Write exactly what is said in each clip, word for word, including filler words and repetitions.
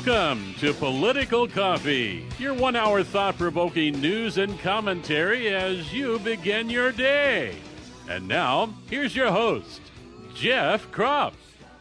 Welcome to Political Coffee, your one-hour thought-provoking news and commentary as you begin your day. And now, here's your host, Jeff Kropf.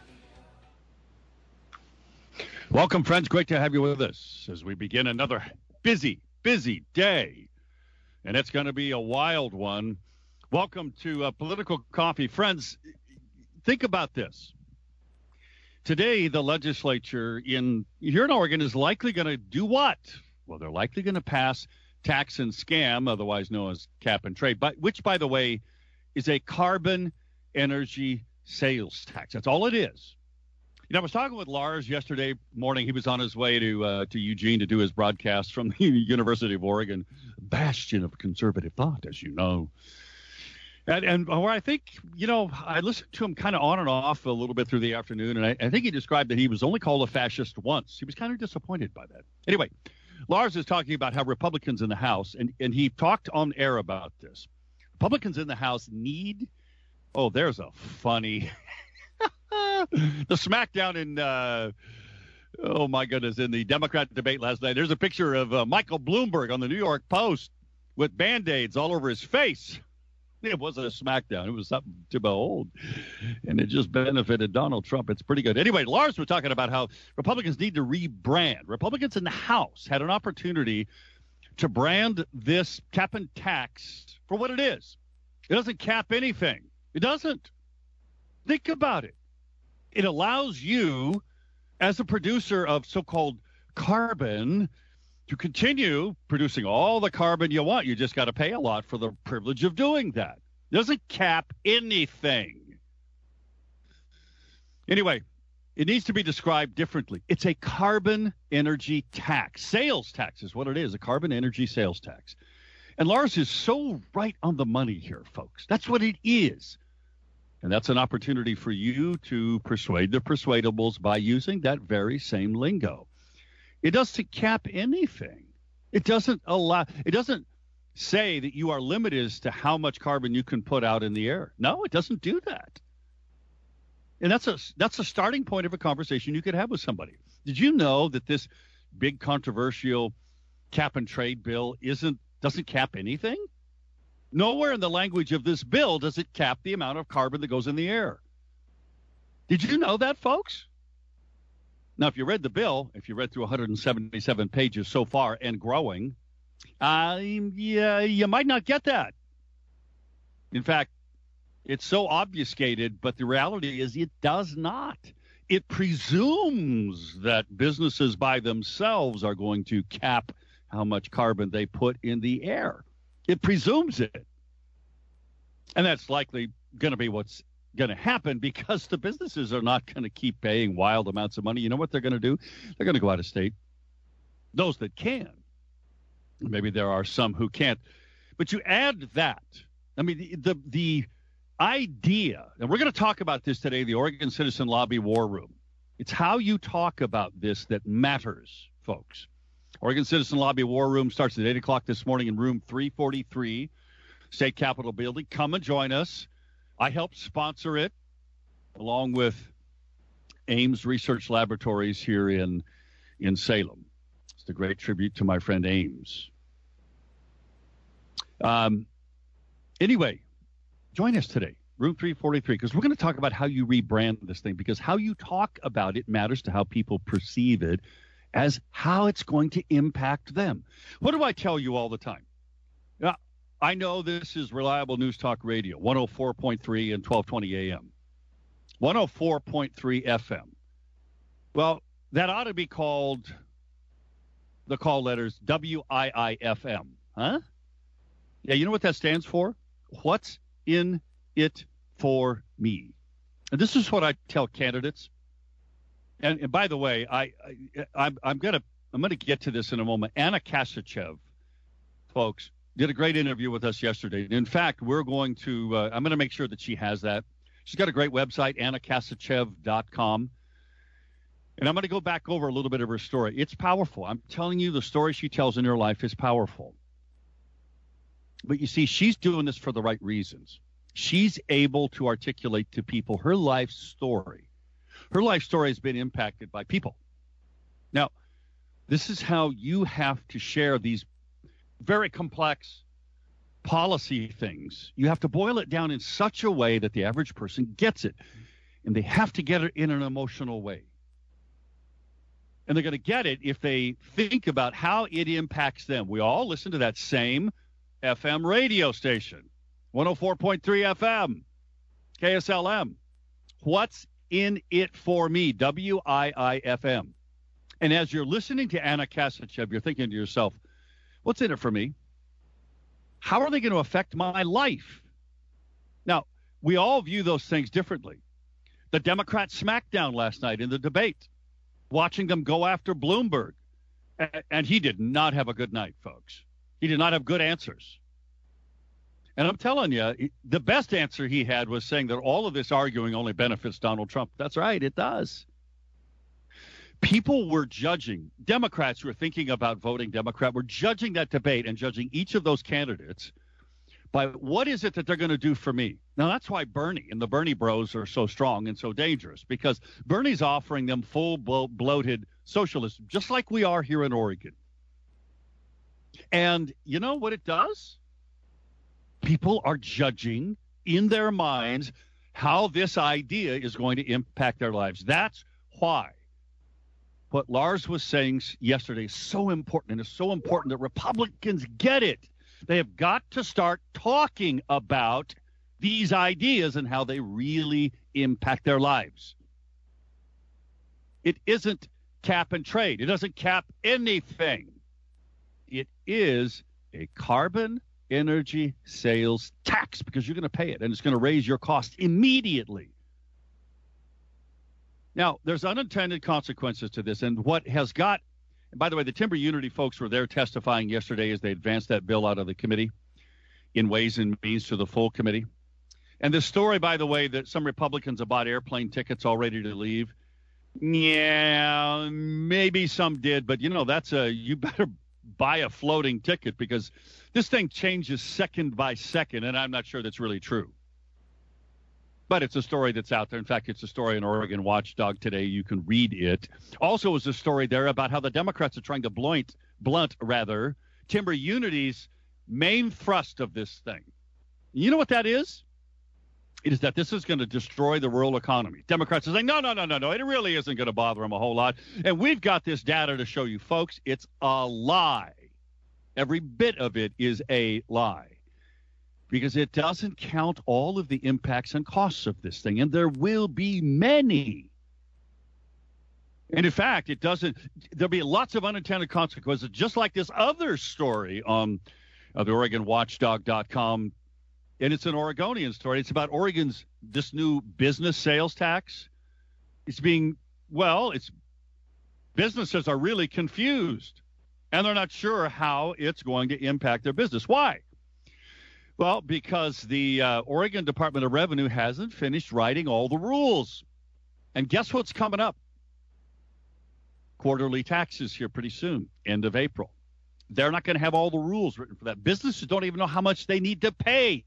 Welcome, friends. Great to have you with us as we begin another busy, busy day. And it's going to be a wild one. Welcome to uh, Political Coffee. Friends, think about this. Today, the legislature in here in Oregon is likely going to do what? Well, they're likely going to pass tax and scam, otherwise known as cap and trade, but which, by the way, is a carbon energy sales tax. That's all it is. You know, I was talking with Lars yesterday morning. He was on his way to uh, to Eugene to do his broadcast from the University of Oregon, bastion of conservative thought, as you know. And, and where I think, you know, I listened to him kind of on and off a little bit through the afternoon, and I, I think he described that he was only called a fascist once. He was kind of disappointed by that. Anyway, Lars is talking about how Republicans in the House, and, and he talked on air about this. Republicans in the House need, oh, there's a funny, the smackdown in, uh, oh, my goodness, in the Democrat debate last night. There's a picture of uh, Michael Bloomberg on the New York Post with Band-Aids all over his face. It wasn't a smackdown. It was something to behold. And it just benefited Donald Trump. It's pretty good. Anyway, Lars was talking about how Republicans need to rebrand. Republicans in the House had an opportunity to brand this cap and tax for what it is. It doesn't cap anything. It doesn't. Think about it. It allows you, as a producer of so-called carbon, to continue producing all the carbon you want. You just got to pay a lot for the privilege of doing that. It doesn't cap anything. Anyway, it needs to be described differently. It's a carbon energy tax. Sales tax is what it is, a carbon energy sales tax. And Lars is so right on the money here, folks. That's what it is. And that's an opportunity for you to persuade the persuadables by using that very same lingo. It doesn't cap anything. It doesn't allow, it doesn't say that you are limited as to how much carbon you can put out in the air. No, it doesn't do that. And that's a, that's a starting point of a conversation you could have with somebody. Did you know that this big controversial cap and trade bill isn't, doesn't cap anything? Nowhere in the language of this bill does it cap the amount of carbon that goes in the air. Did you know that, folks? Now, if you read the bill, if you read through one hundred seventy-seven pages so far and growing, uh, yeah, you might not get that. In fact, it's so obfuscated, but the reality is it does not. It presumes that businesses by themselves are going to cap how much carbon they put in the air. It presumes it. And that's likely going to be what's going to happen because the businesses are not going to keep paying wild amounts of money. You know what they're going to do? They're going to go out of state. Those that can. Maybe there are some who can't. But you add that. I mean, the the, the idea, and we're going to talk about this today, the Oregon Citizen Lobby War Room. It's how you talk about this that matters, folks. Oregon Citizen Lobby War Room starts at eight o'clock this morning in room three forty-three, State Capitol Building. Come and join us. I helped sponsor it along with Ames Research Laboratories here in, in Salem. It's a great tribute to my friend Ames. Um, anyway, join us today, room three forty-three, because we're going to talk about how you rebrand this thing, because how you talk about it matters to how people perceive it as how it's going to impact them. What do I tell you all the time? Yeah. I know this is Reliable News Talk Radio, one oh four point three and twelve twenty A M, one oh four point three F M. Well, that ought to be called the call letters W I I F M, huh? Yeah, you know what that stands for? What's in it for me? And this is what I tell candidates. And, and by the way, I, I I'm, I'm gonna I'm gonna get to this in a moment. Anna Kasachev, folks, did a great interview with us yesterday. In fact, we're going to, uh, I'm going to make sure that she has that. She's got a great website, anna kasachev dot com. And I'm going to go back over a little bit of her story. It's powerful. I'm telling you, the story she tells in her life is powerful. But you see, she's doing this for the right reasons. She's able to articulate to people her life story. Her life story has been impacted by people. Now, this is how you have to share these very complex policy things. You have to boil it down in such a way that the average person gets it. And they have to get it in an emotional way. And they're going to get it if they think about how it impacts them. We all listen to that same F M radio station, one oh four point three F M, K S L M. What's in it for me? W I I F M. And as you're listening to Anna Kasachev, you're thinking to yourself, what's in it for me? How are they going to affect my life? Now, we all view those things differently. The Democrat smackdown last night in the debate, watching them go after Bloomberg. And he did not have a good night, folks. He did not have good answers. And I'm telling you, the best answer he had was saying that all of this arguing only benefits Donald Trump. That's right, it does. People were judging, Democrats who were thinking about voting Democrat were judging that debate and judging each of those candidates by what is it that they're going to do for me. Now, that's why Bernie and the Bernie bros are so strong and so dangerous, because Bernie's offering them full blo- bloated socialism, just like we are here in Oregon. And you know what it does? People are judging in their minds how this idea is going to impact their lives. That's why what Lars was saying yesterday is so important, and it's so important that Republicans get it. They have got to start talking about these ideas and how they really impact their lives. It isn't cap and trade. It doesn't cap anything. It is a carbon energy sales tax, because you're going to pay it, and it's going to raise your cost immediately. Now, there's unintended consequences to this, and what has got, and by the way, the Timber Unity folks were there testifying yesterday as they advanced that bill out of the committee in Ways and Means to the full committee. And the story, by the way, that some Republicans have bought airplane tickets all ready to leave, yeah, maybe some did, but, you know, that's a, you better buy a floating ticket, because this thing changes second by second, and I'm not sure that's really true. But it's a story that's out there. In fact, it's a story in Oregon Watchdog today. You can read it. Also, is a story there about how the Democrats are trying to blunt, blunt rather, Timber Unity's main thrust of this thing. You know what that is? It is that this is going to destroy the rural economy. Democrats are saying, no, no, no, no, no, it really isn't going to bother them a whole lot. And we've got this data to show you, folks. It's a lie. Every bit of it is a lie, because it doesn't count all of the impacts and costs of this thing, and there will be many. And in fact, it doesn't, there'll be lots of unintended consequences, just like this other story on uh, the Oregon Watchdog dot com. And it's an Oregonian story. It's about Oregon's, this new business sales tax. It's being, well, it's, businesses are really confused, and they're not sure how it's going to impact their business. Why? Well, because the uh, Oregon Department of Revenue hasn't finished writing all the rules. And guess what's coming up? Quarterly taxes here pretty soon, end of April. They're not going to have all the rules written for that. Businesses don't even know how much they need to pay.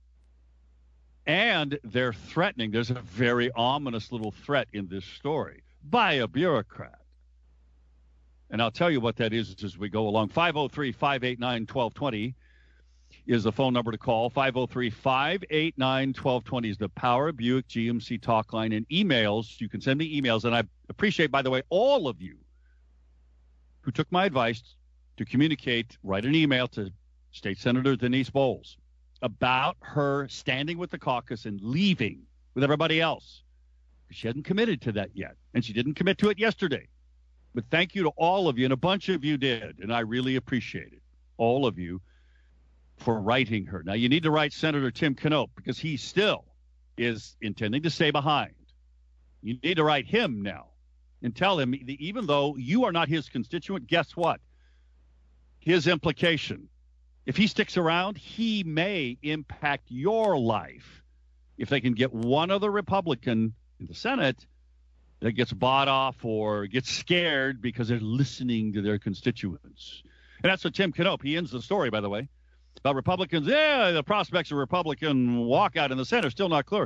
And they're threatening. There's a very ominous little threat in this story by a bureaucrat. And I'll tell you what that is as we go along. five oh three, five eight nine, one two two zero is the phone number to call. five oh three, five eight nine, one two two zero is the Power Buick G M C talk line. And emails, you can send me emails. And I appreciate, by the way, all of you who took my advice to communicate, write an email to State Senator Denise Bowles about her standing with the caucus and leaving with everybody else. She hadn't committed to that yet, and she didn't commit to it yesterday. But thank you to all of you, and a bunch of you did, and I really appreciate it, all of you, for writing her. Now, you need to write Senator Tim Knopp, because he still is intending to stay behind. You need to write him now and tell him that even though you are not his constituent, guess what? His implication, if he sticks around, he may impact your life if they can get one other Republican in the Senate that gets bought off or gets scared because they're listening to their constituents. And that's what Tim Knopp, he ends the story, by the way, about Republicans. Yeah, the prospects of Republican walkout in the Senate are still not clear.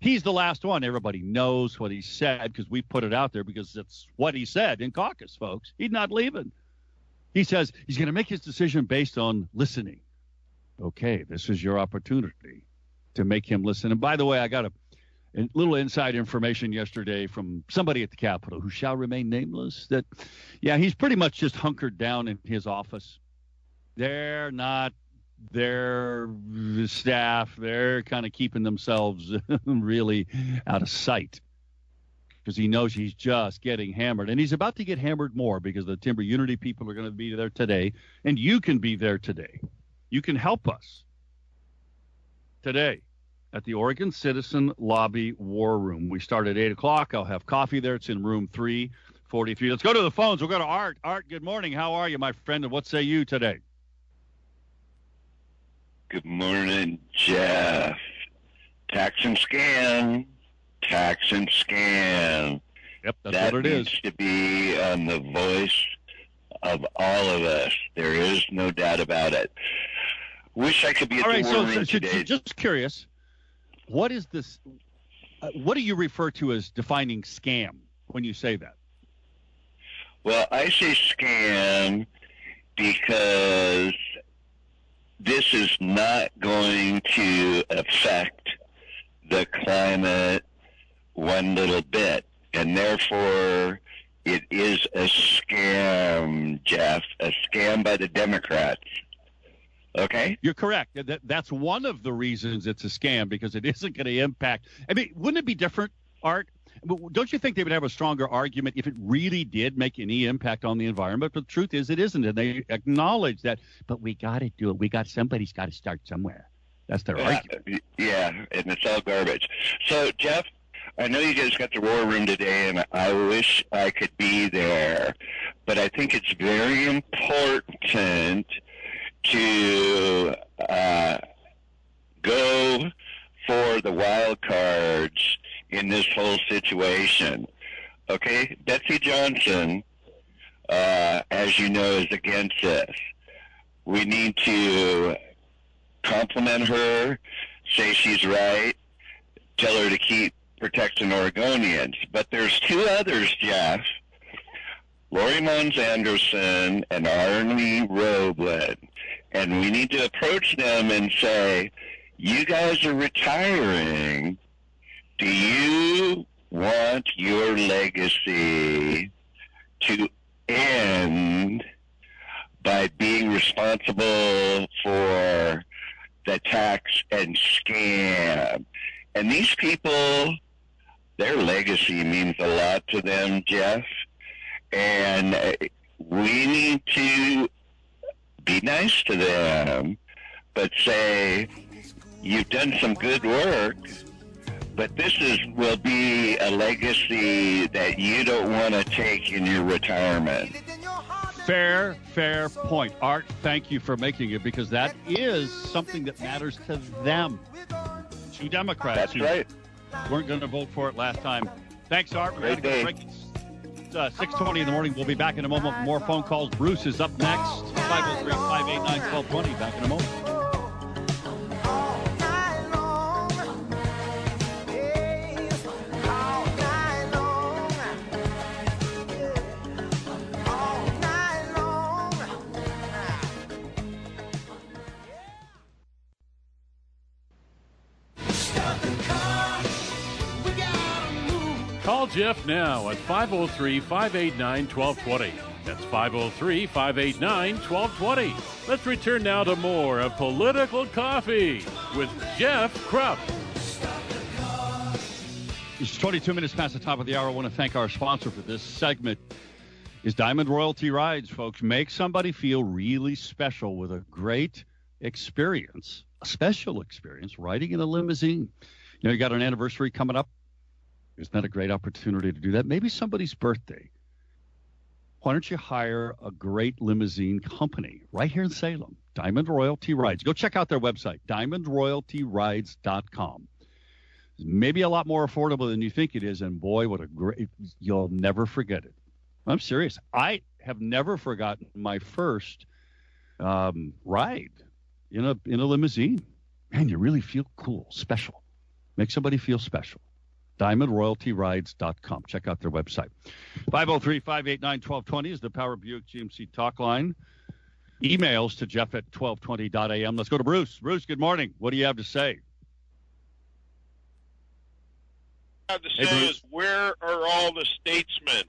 He's the last one. Everybody knows what he said because we put it out there because it's what he said in caucus, folks. He's not leaving. He says he's going to make his decision based on listening. Okay, this is your opportunity to make him listen. And by the way, I got a, a little inside information yesterday from somebody at the Capitol who shall remain nameless that, yeah, he's pretty much just hunkered down in his office. They're not their staff. They're kind of keeping themselves really out of sight because he knows he's just getting hammered. And he's about to get hammered more because the Timber Unity people are going to be there today, and you can be there today. You can help us today at the Oregon Citizen Lobby War Room. We start at eight o'clock. I'll have coffee there. It's in room three forty-three. Let's go to the phones. We'll go to Art. Art, good morning. How are you, my friend, and what say you today? Good morning, Jeff. Tax and scan. Tax and scan. Yep, that's that what it needs is. to be on the voice of all of us. There is no doubt about it. Wish I could be at all the right, war so, room so, today. just curious, what is this? Uh, what do you refer to as defining scam when you say that? Well, I say scam because this is not going to affect the climate one little bit, and therefore it is a scam, Jeff, a scam by the Democrats. Okay? You're correct. That, that's one of the reasons it's a scam, because it isn't going to impact. I mean, wouldn't it be different, Art? Don't you think they would have a stronger argument if it really did make any impact on the environment? But the truth is it isn't, and they acknowledge that. But we got to do it. We got somebody's got to start somewhere. That's their yeah, argument. Yeah, and it's all garbage. So, Jeff, I know you guys got the war room today, and I wish I could be there. But I think it's very important to uh, go for the wild cards in this whole situation. Okay? Betsy Johnson, uh, as you know, is against this. We need to compliment her, say she's right, tell her to keep protecting Oregonians. But there's two others, Jeff. Lori Mons Anderson and Arnie Roebland. And we need to approach them and say, you guys are retiring. Do you want your legacy to end by being responsible for the tax and scam? And these people, their legacy means a lot to them, Jeff. And we need to be nice to them, but say, you've done some good work, but this is will be a legacy that you don't want to take in your retirement. Fair, fair point. Art, thank you for making it, because that is something that matters to them. Two Democrats That's who right. weren't going to vote for it last time. Thanks, Art. We're Great going to day. break. It's uh, six twenty in the morning. We'll be back in a moment with more phone calls. Bruce is up next. five oh three, five eight nine, one two two zero. Back in a moment. Call Jeff now at five oh three, five eight nine, one two two zero. That's five oh three, five eight nine, one two two zero. Let's return now to more of Political Coffee with Jeff Krupp. It's twenty-two minutes past the top of the hour. I want to thank our sponsor for this segment. Is Diamond Royalty Rides, folks. Make somebody feel really special with a great experience, a special experience, riding in a limousine. You know, you got an anniversary coming up. Isn't that a great opportunity to do that? Maybe somebody's birthday. Why don't you hire a great limousine company right here in Salem, Diamond Royalty Rides. Go check out their website, diamond royalty rides dot com. Maybe a lot more affordable than you think it is, and boy, what a great, you'll never forget it. I'm serious. I have never forgotten my first um, ride in a in a limousine. Man, you really feel cool, special. Make somebody feel special. diamond royalty rides dot com. Check out their website. five oh three, five eight nine, one two two zero is the Power Buick G M C talk line. Emails to Jeff at twelve twenty dot a m. Let's go to Bruce. Bruce, good morning. What do you have to say? I have to Hey, say Bruce. is, where are all the statesmen?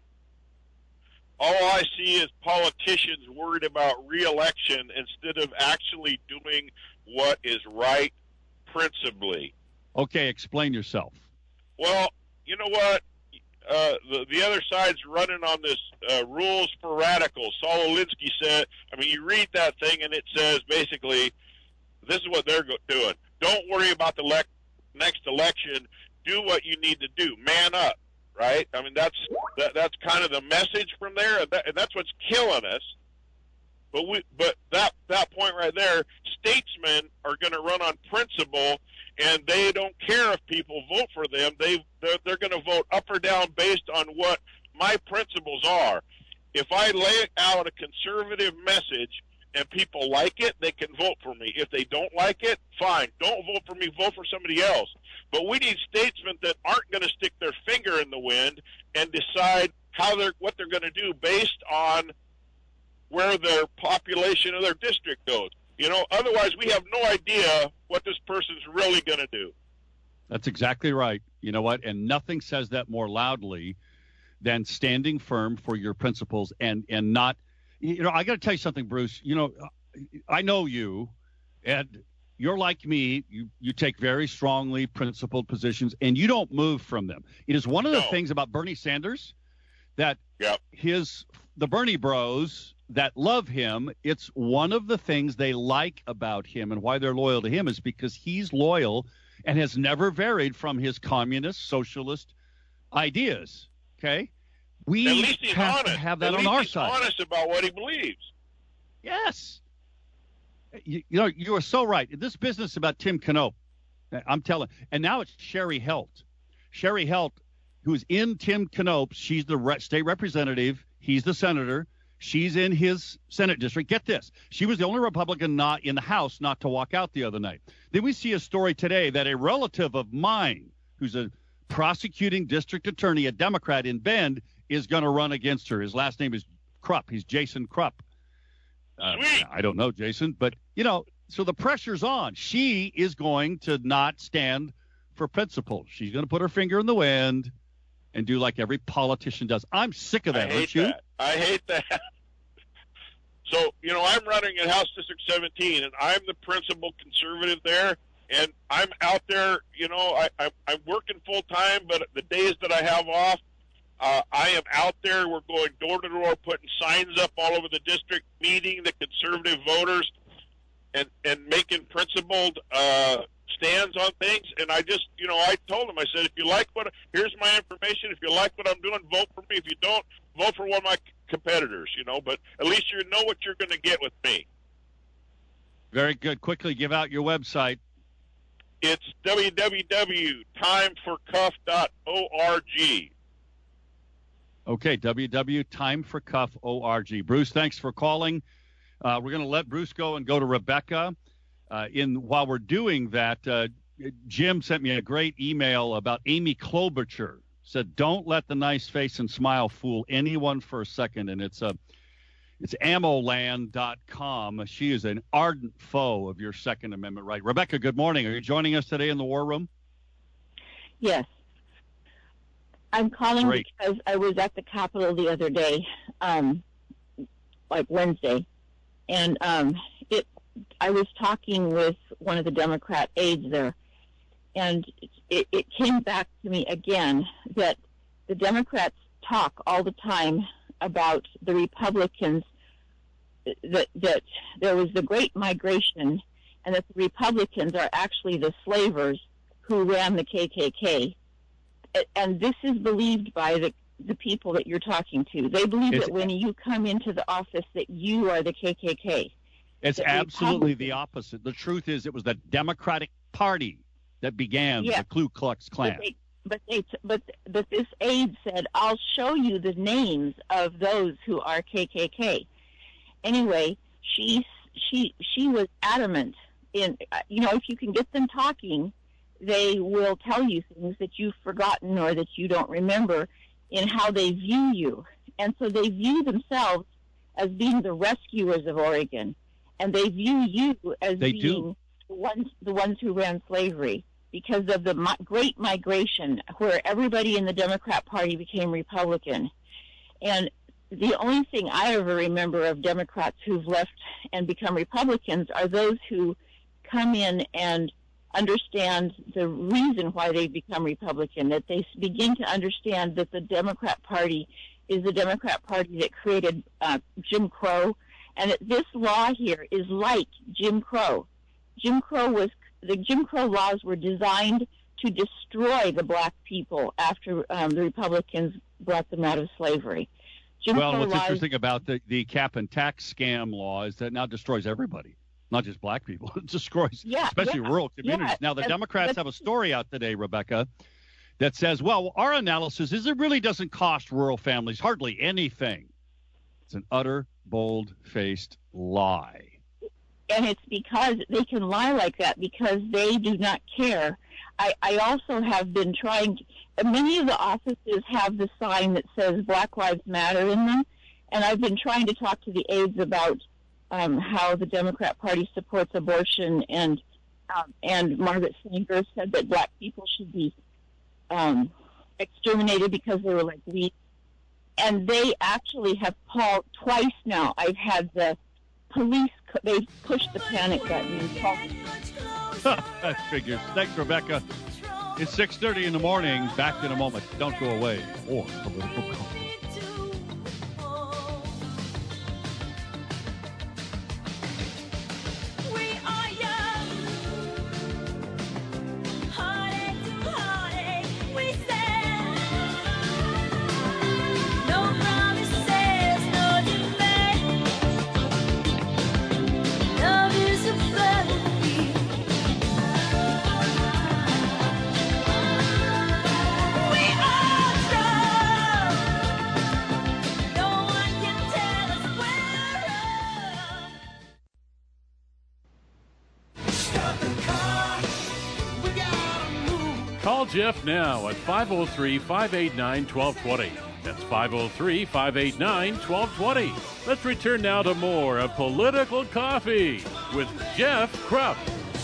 All I see is politicians worried about re-election instead of actually doing what is right principally. Okay, explain yourself. Well, you know what? Uh, the, the other side's running on this uh, rules for radicals. Saul Alinsky said, I mean, you read that thing and it says basically, this is what they're go- doing. Don't worry about the le- next election. Do what you need to do. Man up, right? I mean, that's that, that's kind of the message from there, and, that, and that's what's killing us. But we, but that that point right there, statesmen are going to run on principle, and they don't care if people vote for them. They they're, they're going to vote up or down based on what my principles are. If I lay out a conservative message and people like it, they can vote for me. If they don't like it, fine. Don't vote for me. Vote for somebody else. But we need statesmen that aren't going to stick their finger in the wind and decide how they're what they're going to do based on where their population of their district goes. You know, otherwise we have no idea what this person's really going to do. That's exactly right. You know what? And nothing says that more loudly than standing firm for your principles and, and not, you know, I got to tell you something, Bruce. You know, I know you, and you're like me. You, you take very strongly principled positions, and you don't move from them. It is one of the No. things about Bernie Sanders that Yep. his the Bernie bros that love him, it's one of the things they like about him and why they're loyal to him is because he's loyal and has never varied from his communist, socialist ideas. Okay? We At least he's have honest. to have that At on least our he's side. honest about what he believes. Yes. You, you know, you are so right. This business about Tim Knopp, I'm telling, and now it's Sherry Helt. Sherry Helt, who's in Tim Knopp, she's the re- state representative. He's the senator. She's in his Senate district. Get this. She was the only Republican not in the House not to walk out the other night. Then we see a story today that a relative of mine, who's a prosecuting district attorney, a Democrat in Bend, is going to run against her. His last name is Krupp. He's Jason Krupp. Uh, Sweet. I don't know, Jason, but, you know, so the pressure's on. She is going to not stand for principles. She's going to put her finger in the wind and do like every politician does. I'm sick of that, I hate aren't you? that. I hate that. So, you know, I'm running in House District seventeen, and I'm the principal conservative there, and I'm out there, you know, I, I, I'm working full-time, but the days that I have off, uh, I am out there. We're going door-to-door, putting signs up all over the district, meeting the conservative voters, and, and making principled uh, stands on things. And I just, you know, I told them, I said, if you like what, here's my information. If you like what I'm doing, vote for me. If you don't, vote for one of my competitors, you know, but at least you know what you're going to get with me. Very good. Quickly give out your website. It's w w w dot time for cuff dot org. Okay, w w w dot time for cuff dot org. Bruce, thanks for calling. Uh, we're going to let Bruce go and go to Rebecca. Uh, in while we're doing that, uh, Jim sent me a great email about Amy Klobuchar. Said, "Don't let the nice face and smile fool anyone for a second." And it's a, it's ammo land dot com. She is an ardent foe of your Second Amendment right. Rebecca, good morning. Are you joining us today in the War Room? Yes. I'm calling Great. because I was at the Capitol the other day, um, like Wednesday, and um, it. I was talking with one of the Democrat aides there, and it, it came back to me again that the Democrats talk all the time about the Republicans, that that there was the Great Migration, and that the Republicans are actually the slavers who ran the K K K. And this is believed by the, the people that you're talking to. They believe It's- that when you come into the office that you are the K K K. It's The absolutely the Republicans- opposite. The truth is it was the Democratic Party that began Yeah. the Ku Klux Klan. But they, but they, but but this aide said, "I'll show you the names of those who are K K K." Anyway, she she she was adamant in, you know, if you can get them talking, they will tell you things that you've forgotten or that you don't remember in how they view you. And so they view themselves as being the rescuers of Oregon, and they view you as they being do. the ones the ones who ran slavery, because of the mi- great migration where everybody in the Democrat Party became Republican. And the only thing I ever remember of Democrats who've left and become Republicans are those who come in and understand the reason why they've become Republican, that they begin to understand that the Democrat Party is the Democrat Party that created uh, Jim Crow, and that this law here is like Jim Crow. Jim Crow was, the Jim Crow laws were designed to destroy the black people after um, the Republicans brought them out of slavery. Jim Well, Crow what's laws, interesting about the, the cap and tax scam law is that it now destroys everybody, not just black people. It destroys, Yeah, especially yeah, rural communities. yeah. Now, the That's- Democrats that's- have a story out today, Rebecca, that says, well, our analysis is it really doesn't cost rural families hardly anything. It's an utter, bold-faced lie. and it's because they can lie like that because they do not care. I, I also have been trying to, many of the offices have the sign that says Black Lives Matter in them, and I've been trying to talk to the aides about um, how the Democrat Party supports abortion, and um, and Margaret Sanger said that black people should be um, exterminated because they were like weeds. And they actually have called twice now. I've had the police, they've pushed the panic button and called. That figures. Thanks, Rebecca. It's six thirty in the morning. Back in a moment. Don't go away. Or political comment. Call Jeff now at five oh three, five eight nine, one two two zero. That's five oh three, five eight nine, one two two zero. Let's return now to more of Political Coffee with Jeff Krupp.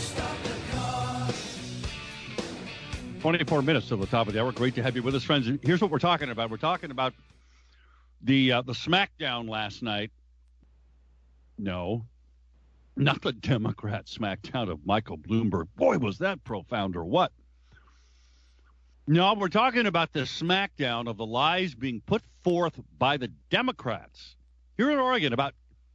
twenty-four minutes to the top of the hour. Great to have you with us, friends. Here's what we're talking about. We're talking about the uh, the smackdown last night. No, not the Democrat smackdown of Michael Bloomberg. Boy, was that profound or what? No, we're talking about the smackdown of the lies being put forth by the Democrats here in Oregon about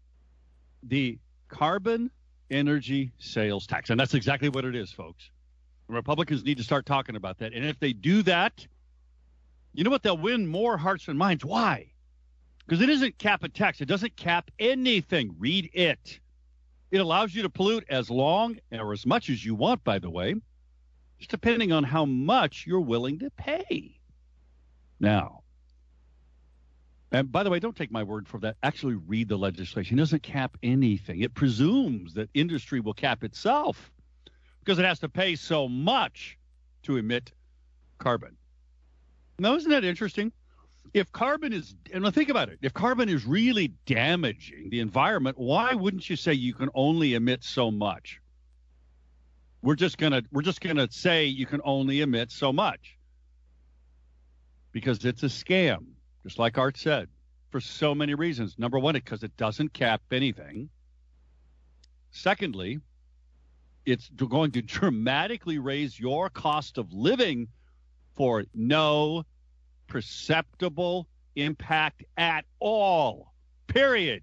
the carbon energy sales tax. And that's exactly what it is, folks. Republicans need to start talking about that. And if they do that, you know what? They'll win more hearts and minds. Why? Because it isn't cap and tax. It doesn't cap anything. Read it. It allows you to pollute as long or as much as you want, by the way, just depending on how much you're willing to pay. Now, and by the way, don't take my word for that. Actually read the legislation. It doesn't cap anything. It presumes that industry will cap itself because it has to pay so much to emit carbon. Now, isn't that interesting? If carbon is, and think about it, if carbon is really damaging the environment, why wouldn't you say you can only emit so much? We're just gonna we're just gonna say you can only emit so much because it's a scam, just like Art said, for so many reasons. Number one, because it doesn't cap anything. Secondly, it's going to dramatically raise your cost of living for no perceptible impact at all. Period.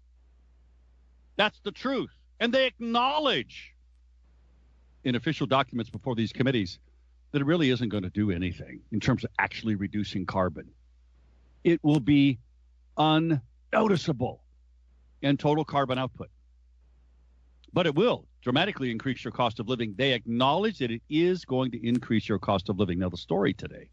That's the truth. And they acknowledge in official documents before these committees that it really isn't going to do anything in terms of actually reducing carbon. It will be unnoticeable in total carbon output. But it will dramatically increase your cost of living. They acknowledge that it is going to increase your cost of living. Now, the story today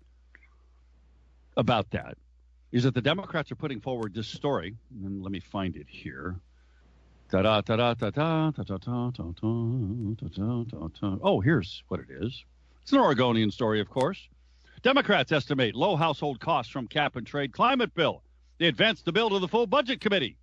about that is that the Democrats are putting forward this story, and let me find it here. Da, da, da, da, da, da, da, da, da, da, da, da, da. Oh, here's what it is. It's an Oregonian story, of course. Democrats estimate low household costs from cap and trade climate bill. They advanced the bill to the full budget committee.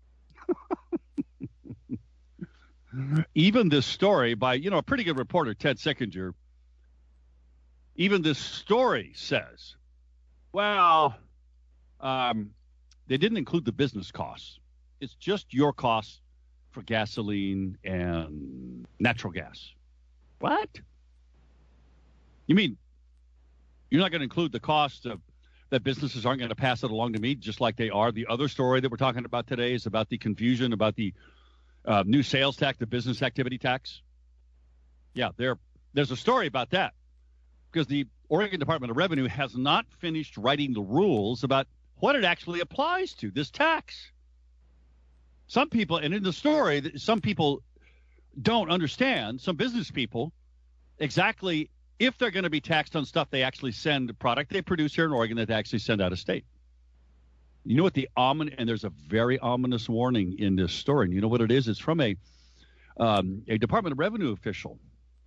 Even this story by, you know, a pretty good reporter, Ted Sickinger, even this story says, well, um, they didn't include the business costs. It's just your costs for gasoline and natural gas. What? You mean you're not going to include the cost of that businesses aren't going to pass it along to me just like they are? The other story that we're talking about today is about the confusion about the uh, new sales tax, the business activity tax. Yeah, there, there's a story about that because the Oregon Department of Revenue has not finished writing the rules about what it actually applies to, this tax. Some people, and in the story, some people don't understand, some business people, exactly if they're going to be taxed on stuff they actually send, a product they produce here in Oregon that they actually send out of state. You know what the ominous, and there's a very ominous warning in this story, and you know what it is? It's from a um, a Department of Revenue official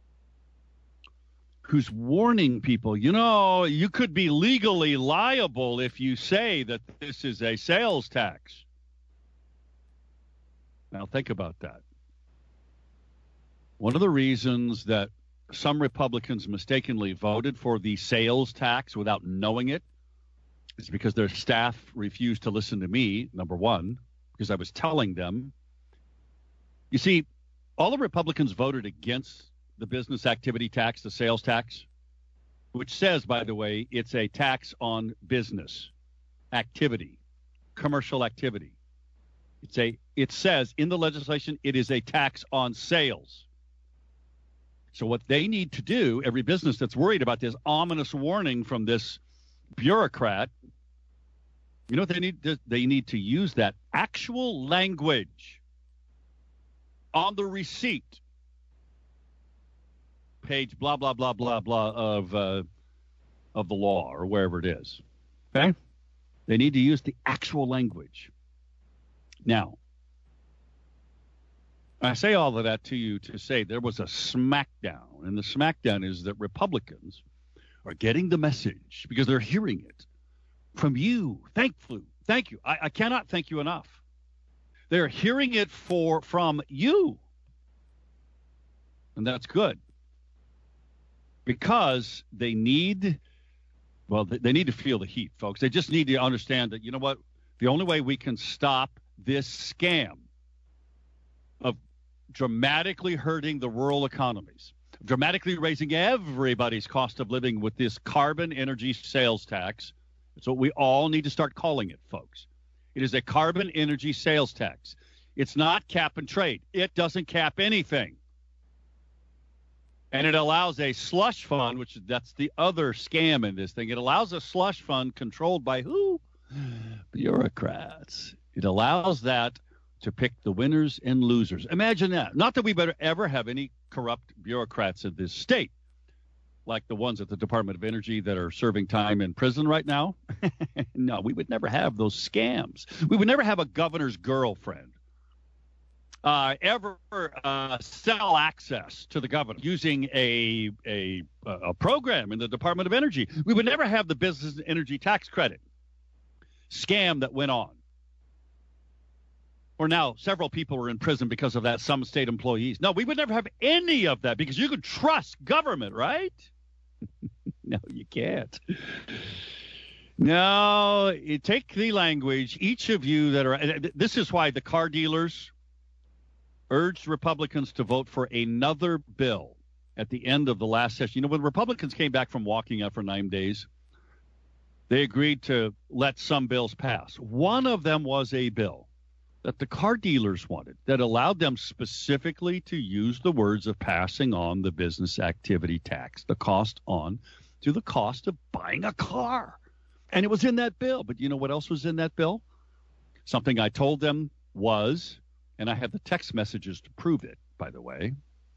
who's warning people, you know, you could be legally liable if you say that this is a sales tax. Now, think about that. One of the reasons that some Republicans mistakenly voted for the sales tax without knowing it is because their staff refused to listen to me, number one, because I was telling them. You see, all the Republicans voted against the business activity tax, the sales tax, which says, by the way, it's a tax on business activity, commercial activity. It's a, it says in the legislation, it is a tax on sales. So what they need to do, every business that's worried about this ominous warning from this bureaucrat, you know what they need? They need to use that actual language on the receipt, page blah, blah, blah, blah, blah of, uh, of the law or wherever it is. Okay? They need to use the actual language. Now, I say all of that to you to say there was a smackdown, and the smackdown is that Republicans are getting the message because they're hearing it from you. Thankfully, thank you. I, I cannot thank you enough. They're hearing it for from you, and that's good because they need, well, they, they need to feel the heat, folks. They just need to understand that, you know what, the only way we can stop this scam of dramatically hurting the rural economies, dramatically raising everybody's cost of living with this carbon energy sales tax. That's what we all need to start calling it, folks. It is a carbon energy sales tax. It's not cap and trade. It doesn't cap anything. And it allows a slush fund, which that's the other scam in this thing. It allows a slush fund controlled by who? Bureaucrats. It allows that to pick the winners and losers. Imagine that. Not that we better ever have any corrupt bureaucrats in this state, like the ones at the Department of Energy that are serving time in prison right now. No, we would never have those scams. We would never have a governor's girlfriend uh, ever uh, sell access to the governor using a, a, a program in the Department of Energy. We would never have the business energy tax credit scam that went on. Or now several people are in prison because of that, some state employees. No, we would never have any of that because you could trust government, right? No, you can't. No, you take the language, each of you that are, this is why the car dealers urged Republicans to vote for another bill at the end of the last session. You know, when Republicans came back from walking out for nine days, they agreed to let some bills pass. One of them was a bill that the car dealers wanted that allowed them specifically to use the words of passing on the business activity tax, the cost on to the cost of buying a car. And it was in that bill. But you know what else was in that bill? Something I told them was, and I have the text messages to prove it, by the way,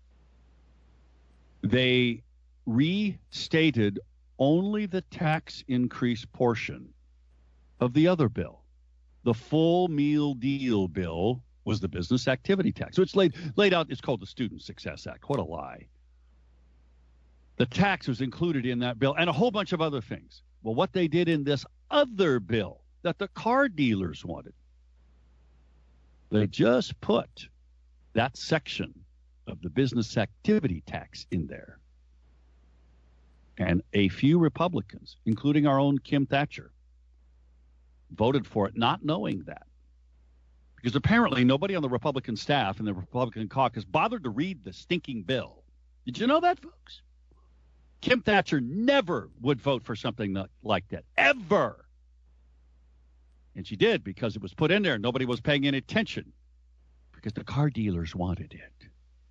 they restated only the tax increase portion of the other bill. The full meal deal bill was the business activity tax. So it's laid laid out. It's called the Student Success Act. What a lie. The tax was included in that bill and a whole bunch of other things. Well, what they did in this other bill that the car dealers wanted, they just put that section of the business activity tax in there. And a few Republicans, including our own Kim Thatcher, voted for it not knowing that. Because apparently nobody on the Republican staff and the Republican caucus bothered to read the stinking bill. Did you know that, folks? Kim Thatcher never would vote for something like that, ever. And she did because it was put in there. Nobody was paying any attention because the car dealers wanted it.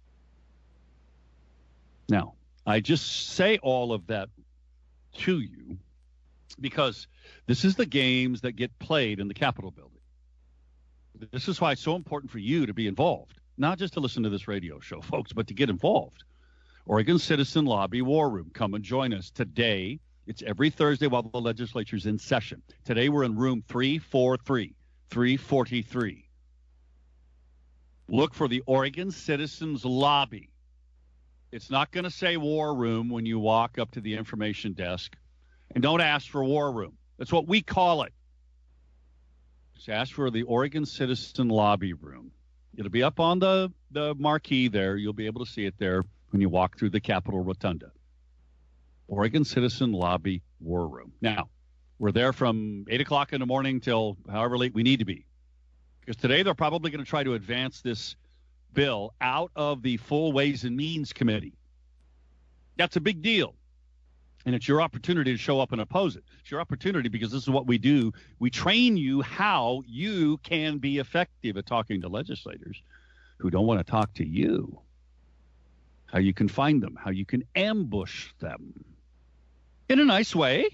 Now, I just say all of that to you because this is the games that get played in the Capitol building. This is why it's so important for you to be involved, not just to listen to this radio show, folks, but to get involved. Oregon Citizen Lobby War Room. Come and join us today. It's every Thursday while the legislature's in session. Today we're in room three forty-three, three forty-three. Look for the Oregon Citizens Lobby. It's not going to say War Room when you walk up to the information desk. And don't ask for War Room. That's what we call it. Just ask for the Oregon Citizen Lobby Room. It'll be up on the, the marquee there. You'll be able to see it there when you walk through the Capitol Rotunda. Oregon Citizen Lobby War Room. Now, we're there from eight o'clock in the morning till however late we need to be. Because today they're probably going to try to advance this bill out of the Full Ways and Means Committee. That's a big deal. And it's your opportunity to show up and oppose it. It's your opportunity because this is what we do. We train you how you can be effective at talking to legislators who don't want to talk to you. How you can find them, how you can ambush them in a nice way,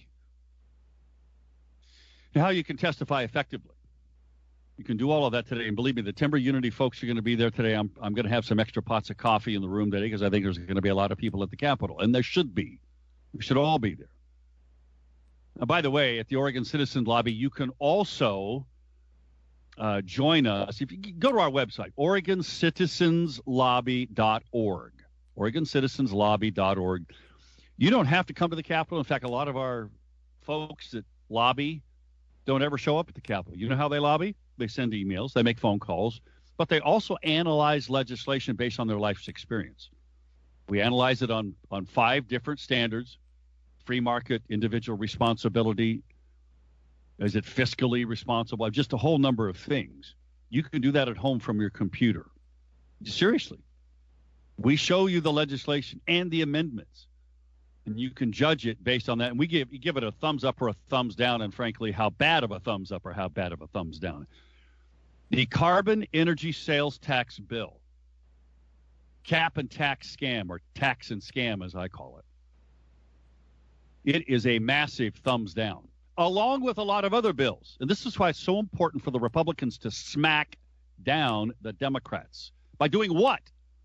and how you can testify effectively. You can do all of that today. And believe me, the Timber Unity folks are going to be there today. I'm, I'm going to have some extra pots of coffee in the room today because I think there's going to be a lot of people at the Capitol, and there should be. We should all be there. Now, by the way, at the Oregon Citizen Lobby, you can also uh, join us. If you go to our website, Oregon Citizens Lobby dot org. Oregon Citizens Lobby dot org. You don't have to come to the Capitol. In fact, a lot of our folks that lobby don't ever show up at the Capitol. You know how they lobby? They send emails, they make phone calls, but they also analyze legislation based on their life's experience. We analyze it on, on five different standards: free market, individual responsibility, is it fiscally responsible, just a whole number of things. You can do that at home from your computer. Seriously. We show you the legislation and the amendments, and you can judge it based on that. And we give you give it a thumbs up or a thumbs down, and frankly, how bad of a thumbs up or how bad of a thumbs down. The Carbon Energy Sales Tax Bill, cap and tax scam, or tax and scam as I call it. It is a massive thumbs down, along with a lot of other bills. And this is why it's so important for the Republicans to smack down the Democrats. By doing what?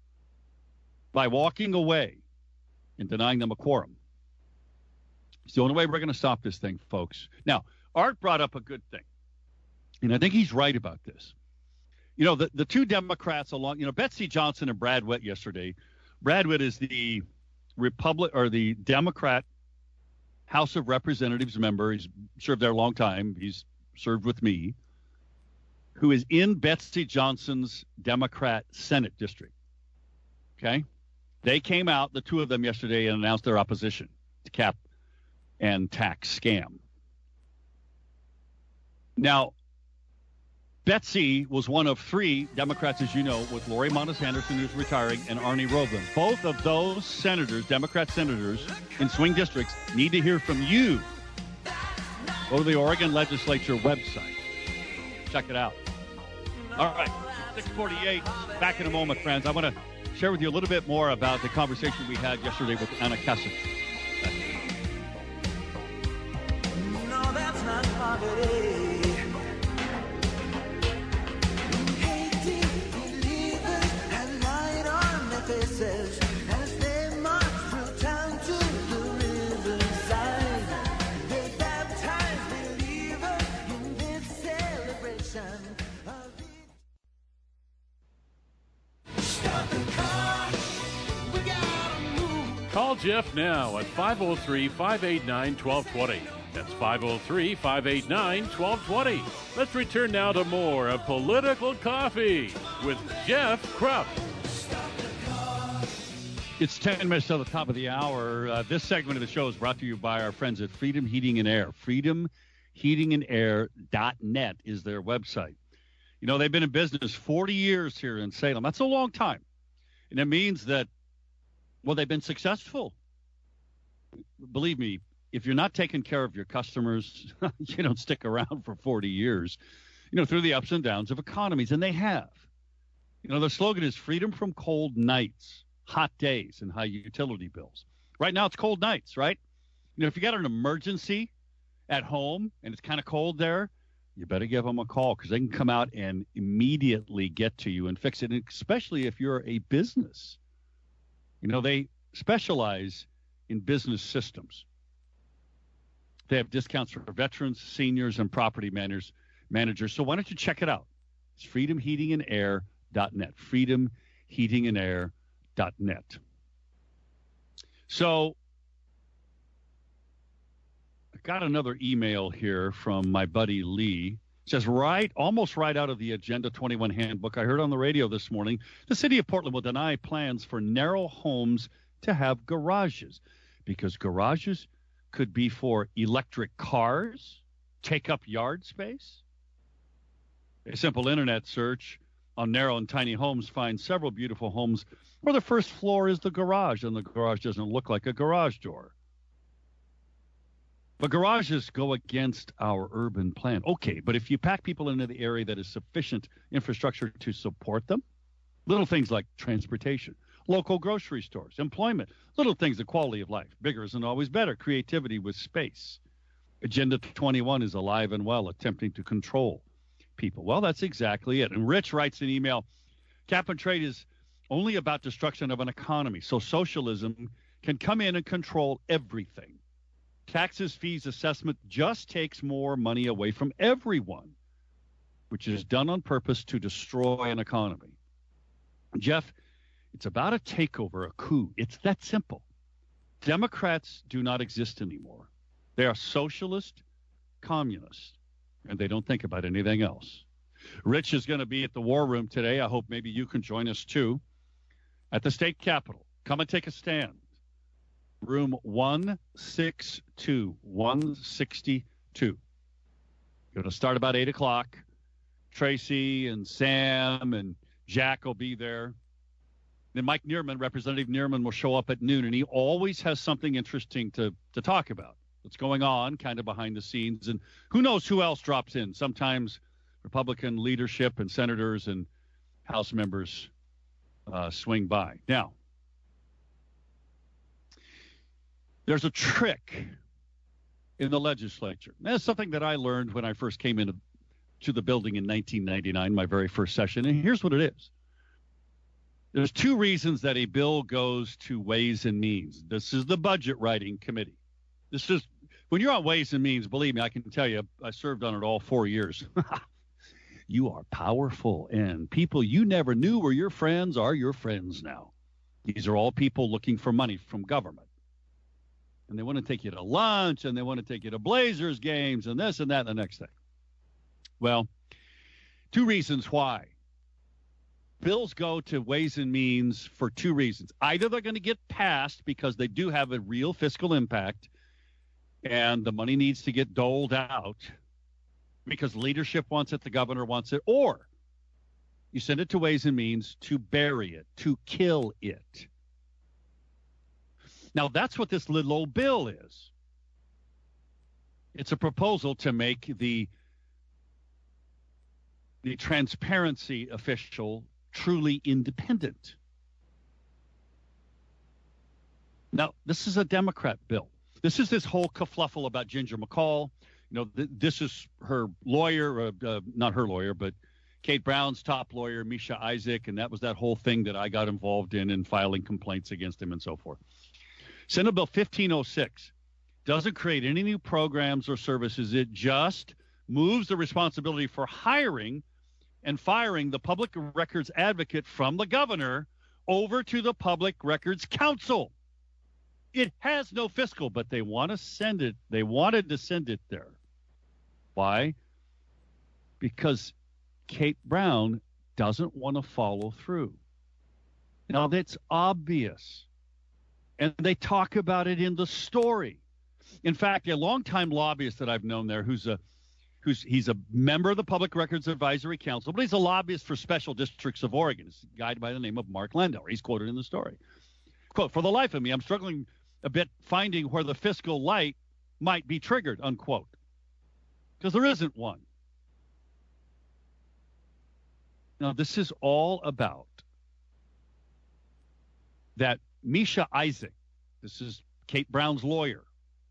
By walking away and denying them a quorum. It's the only way we're going to stop this thing, folks. Now, Art brought up a good thing, and I think he's right about this. You know, the, the two Democrats along, you know, Betsy Johnson and Brad Witt yesterday. Brad Witt is the Republic or the Democrat House of Representatives member. He's served there a long time. He's served with me, who is in Betsy Johnson's Democrat Senate district. Okay? They came out, the two of them yesterday, and announced their opposition to cap and tax scam. Now, Betsy was one of three Democrats, as you know, with Lori Montes Anderson, who's retiring, and Arnie Roeblen. Both of those senators, Democrat senators in swing districts, need to hear from you. Go to the Oregon Legislature website. Check it out. All right, six forty-eight. Back in a moment, friends. I want to share with you a little bit more about the conversation we had yesterday with Anna Kasich. No, that's not poverty. As they march through town to the riverside, they baptize believers in this celebration of it. Stop the car, we gotta move. Call Call Jeff now at five oh three, five eight nine, one two two zero. That's five oh three, five eight nine, one two two zero. Let's return now to more of Political Coffee with Jeff Krupp. It's ten minutes to the top of the hour. Uh, this segment of the show is brought to you by our friends at Freedom Heating and Air. freedom heating and air dot net is their website. You know, they've been in business forty years here in Salem. That's a long time. And it means that, well, they've been successful. Believe me, if you're not taking care of your customers, you don't stick around for forty years, you know, through the ups and downs of economies. And they have. You know, their slogan is freedom from cold nights, hot days, and high utility bills. Right now it's cold nights, right? You know, if you got an emergency at home and it's kind of cold there, you better give them a call because they can come out and immediately get to you and fix it, and especially if you're a business. You know, they specialize in business systems. They have discounts for veterans, seniors, and property managers. managers. So why don't you check it out? It's freedom heating and air dot net. freedom heating and air dot net. So I got another email here from my buddy Lee. It says, right, almost right out of the Agenda twenty-one handbook, I heard on the radio this morning, the city of Portland will deny plans for narrow homes to have garages because garages could be for electric cars, take up yard space. A simple internet search on narrow and tiny homes finds several beautiful homes where the first floor is the garage and the garage doesn't look like a garage door. But garages go against our urban plan. Okay, but if you pack people into the area that is sufficient infrastructure to support them, little things like transportation, local grocery stores, employment, little things, the quality of life. Bigger isn't always better. Creativity with space. Agenda twenty-one is alive and well, attempting to control people. Well, that's exactly it. And Rich writes an email, cap and trade is only about destruction of an economy. So socialism can come in and control everything. Taxes, fees, assessment just takes more money away from everyone, which is done on purpose to destroy an economy. Jeff, it's about a takeover, a coup. It's that simple. Democrats do not exist anymore. They are socialist, communist, and they don't think about anything else. Rich is going to be at the War Room today. I hope maybe you can join us too. At the state capitol. Come and take a stand. Room one sixty-two. one sixty-two. Going to start about eight o'clock. Tracy and Sam and Jack will be there. Then Mike Neerman, Representative Neerman, will show up at noon, and he always has something interesting to, to talk about. What's going on kind of behind the scenes, and who knows who else drops in. Sometimes Republican leadership and senators and House members uh, swing by. Now, there's a trick in the legislature. That's something that I learned when I first came into to the building in nineteen ninety-nine, my very first session, and here's what it is. There's two reasons that a bill goes to Ways and Means. This is the budget writing committee. This is when you're on Ways and Means, believe me, I can tell you, I served on it all four years. You are powerful, and people you never knew were your friends are your friends now. These are all people looking for money from government. And they want to take you to lunch, and they want to take you to Blazers games, and this and that and the next thing. Well, two reasons why. Bills go to Ways and Means for two reasons. Either they're going to get passed because they do have a real fiscal impact, and the money needs to get doled out because leadership wants it, the governor wants it, or you send it to Ways and Means to bury it, to kill it. Now, that's what this little old bill is. It's a proposal to make the, the transparency official truly independent. Now, this is a Democrat bill. This is this whole kerfluffle about Ginger McCall. You know, th- this is her lawyer, uh, uh, not her lawyer, but Kate Brown's top lawyer, Misha Isaac, and that was that whole thing that I got involved in in filing complaints against him and so forth. Senate Bill fifteen oh six doesn't create any new programs or services. It just moves the responsibility for hiring and firing the public records advocate from the governor over to the Public Records Council. It has no fiscal, but they want to send it. They wanted to send it there. Why? Because Kate Brown doesn't want to follow through. Now, that's obvious. And they talk about it in the story. In fact, a longtime lobbyist that I've known there who's a who's he's a member of the Public Records Advisory Council, but he's a lobbyist for special districts of Oregon. It's a guy by the name of Mark Landauer. He's quoted in the story. Quote, "For the life of me, I'm struggling a bit finding where the fiscal light might be triggered," unquote. Because there isn't one. Now, this is all about that Misha Isaac, this is Kate Brown's lawyer.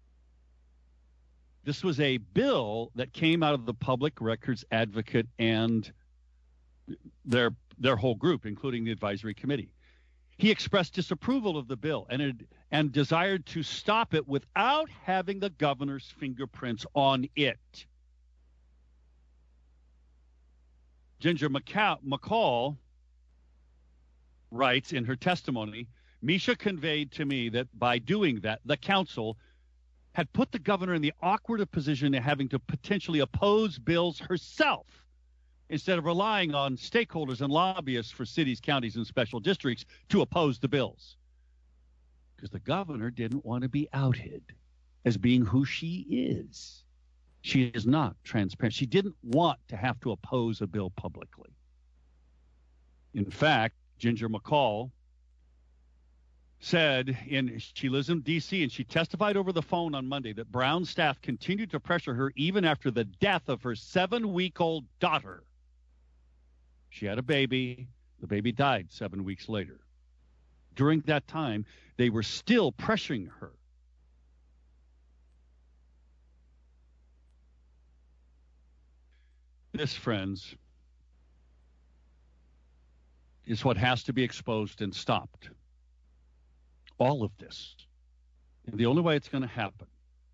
This was a bill that came out of the Public Records Advocate and their their whole group, including the advisory committee. He expressed disapproval of the bill and it, and desired to stop it without having the governor's fingerprints on it. Ginger McCall writes in her testimony, "Misha conveyed to me that by doing that, the council had put the governor in the awkward position of having to potentially oppose bills herself instead of relying on stakeholders and lobbyists for cities, counties, and special districts to oppose the bills. Because the governor didn't want to be outed as being who she is. She is not transparent. She didn't want to have to oppose a bill publicly. In fact, Ginger McCall said, in she lives in D C, and she testified over the phone on Monday that Brown staff continued to pressure her even after the death of her seven-week-old daughter. She had a baby. The baby died seven weeks later. During that time, they were still pressuring her. This, friends, is what has to be exposed and stopped. All of this. And the only way it's going to happen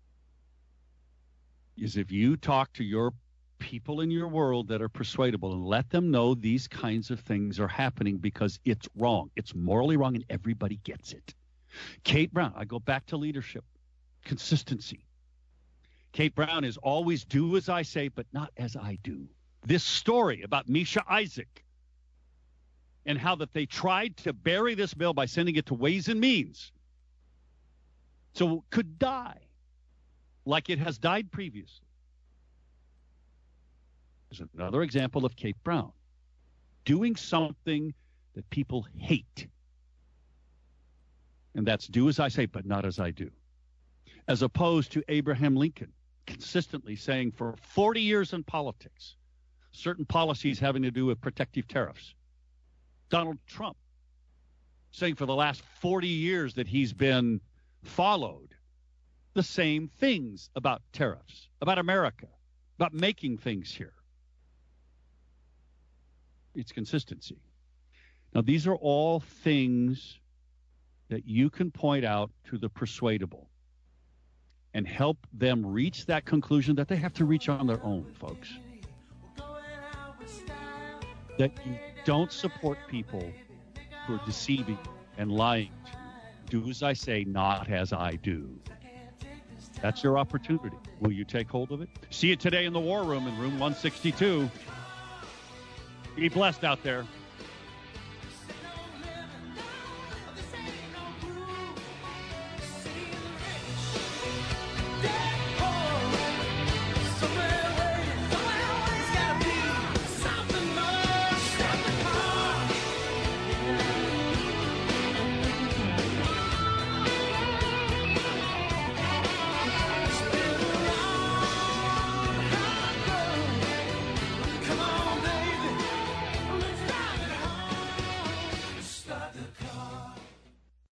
is if you talk to your people in your world that are persuadable and let them know these kinds of things are happening because it's wrong. It's morally wrong and everybody gets it. Kate Brown, I go back to leadership, consistency. Kate Brown is always do as I say, but not as I do. This story about Misha Isaac and how that they tried to bury this bill by sending it to Ways and Means so it could die like it has died previously. Is another example of Kate Brown doing something that people hate. And that's do as I say, but not as I do. As opposed to Abraham Lincoln consistently saying for forty years in politics, certain policies having to do with protective tariffs. Donald Trump saying for the last forty years that he's been followed the same things about tariffs, about America, about making things here. It's consistency. Now, these are all things that you can point out to the persuadable and help them reach that conclusion that they have to reach on their own, folks. That you don't support people who are deceiving and lying to you. Do as I say, not as I do. That's your opportunity. Will you take hold of it? See you today in the War Room in room one sixty-two. Be blessed out there.